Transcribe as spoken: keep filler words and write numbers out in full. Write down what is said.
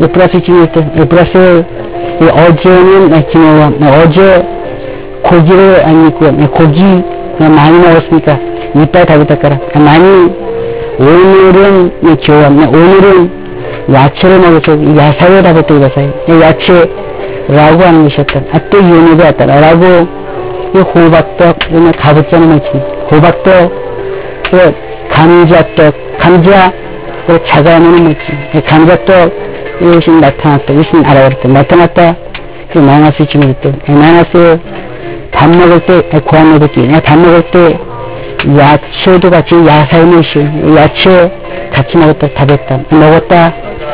플러스 찜일 때, 플러스 어제는 김호원, 어제 고기를 안 입고 고기 많이 먹었으니까 이빨 다 붙었거라. 많이 오늘은 교원, 오늘은 야채를 먹어서 야사를 다 붙고 있어요. 야채라고 하는 것이었다. 아, 또 이혼이 왔더라. 라고 호박떡, 이런 가부장을 먹지. 호박떡, 감자떡, 감자, 자가면을 먹지. 감자떡, 이것이 나타났다. 이것이 알아버렸다. 나타났다. 그 마이너스 지금 또 마이너스 밥 먹을 때 고안 먹을게. 밥 먹을 때 야채도 같이 야사의 것이 야채 같이 먹었다. 다 됐다. 먹었다.